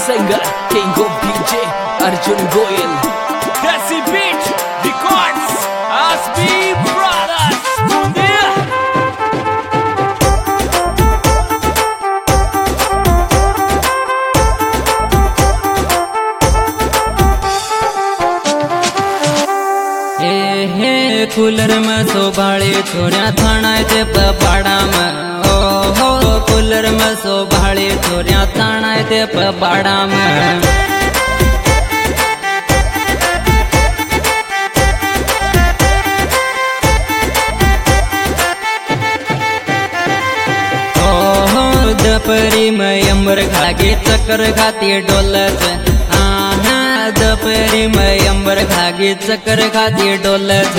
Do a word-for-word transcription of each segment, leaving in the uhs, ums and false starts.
singer, king of D J, Arjun Goyal. Desi Beat Records, Aspi Brothers, Bundia. हे हे cooler में सोभाळे छोऱ्या थाणा ते पबाड़ा में ओ हो कूलर में सोभाळे छोऱ्या थाणा ते पबाड़ा में ओ हो दपरी में अंबर खागे चक्कर खाती डोलत दपरी में अंबर खागी चक्कर खाती डोलत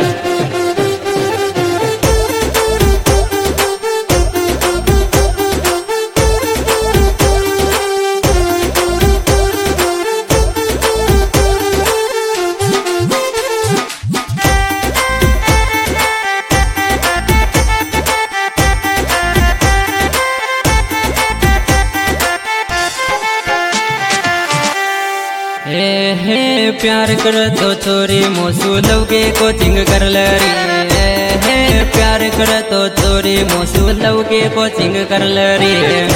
हे हे प्यार कर तो छोरी मोसू लवके कोचिंग कर लरी हे हे प्यार कर तो छोरी मोसू लवके कोचिंग कर लरी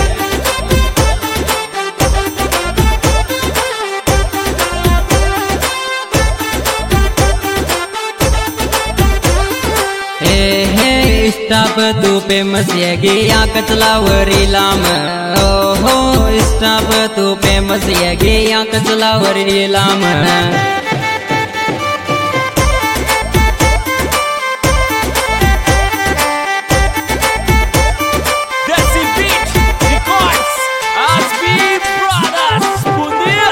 हे हे स्टाप तू पे मसियागी या कचलावरी लाम ओ हो स्टाप तू पे मसियागी या कचलावरी लाम Desi Beat Records, Aspi Brothers, Bundia.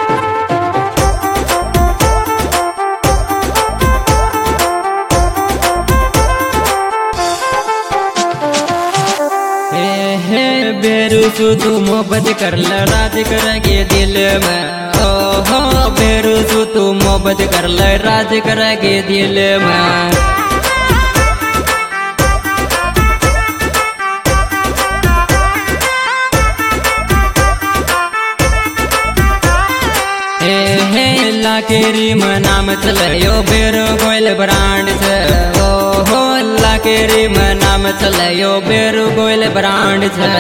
हे हे बेरू सु तू मोहब्बत कर ल राज करेगे दिल में ओ हो बेरू सु तू मोहब्बत कर ल राज करेगे दिल में हे हे लाकेरी में नाम चलयो बेरू गोयल ब्रांड से ओ हो लाकेरी में नाम चलयो बेरू गोयल ब्रांड से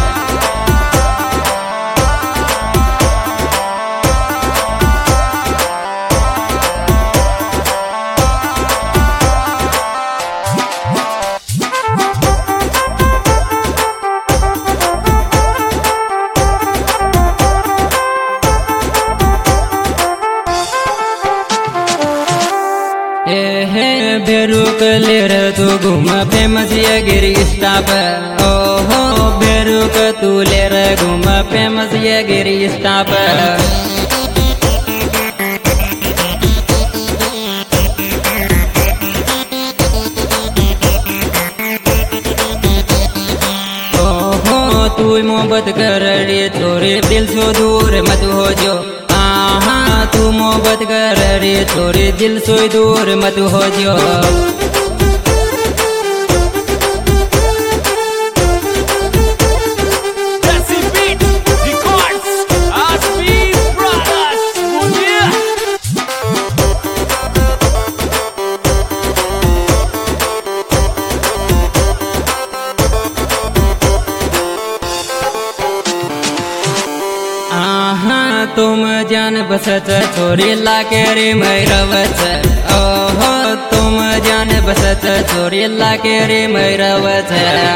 हे हे बेरुक लेर तू घूम फेमस ये गिरी स्टाप ओ हो बेरुक तू लेर घूम फेमस ये गिरी स्टाप ओ हो तू मोहब्बत कर रे छोरे दिल से दूर मत हो जो तू मोहब्बत कर रे छोरे दिल से दूर मत हो जो Desi Beat Records, Aspi Brothers, Bundia. आहा तुम जान बसत छोरी लाकेरी मैरवत ओ हो तुम जान बसत छोरी लाकेरी मैरवत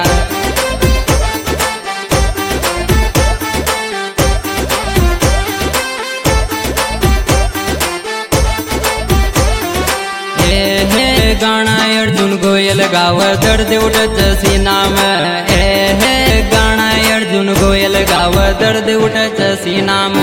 हे हे गाना अर्जुन गोयल गाव दर्द उठत सीना में हे हे गाना अर्जुन गोयल गाव दर्द उठत सीना में